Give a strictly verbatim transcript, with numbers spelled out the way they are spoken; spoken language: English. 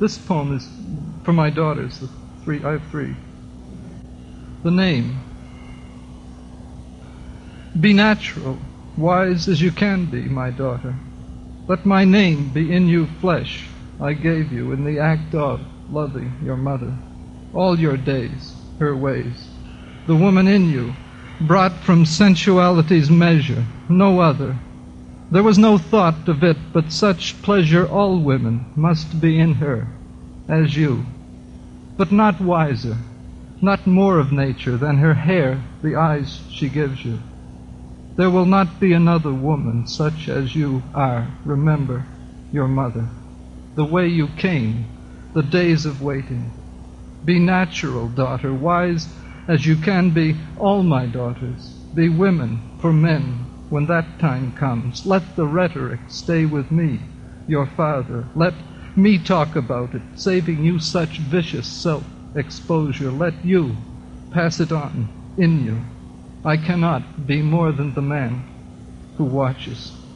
This poem is for my daughters, the three. I have three. The name. Be natural, wise as you can be, my daughter. Let my name be in you flesh I gave you in the act of loving your mother. All your days, her ways. The woman in you, brought from sensuality's measure, no other. There was no thought of it, but such pleasure all women must be in her, as you. But not wiser, not more of nature than her hair, the eyes she gives you. There will not be another woman such as you are. Remember your mother, the way you came, the days of waiting. Be natural, daughter, wise as you can be, all my daughters. Be women for men when that time comes. Let the rhetoric stay with me, your father. Let me talk about it, saving you such vicious self-exposure. Let you pass it on in you. I cannot be more than the man who watches.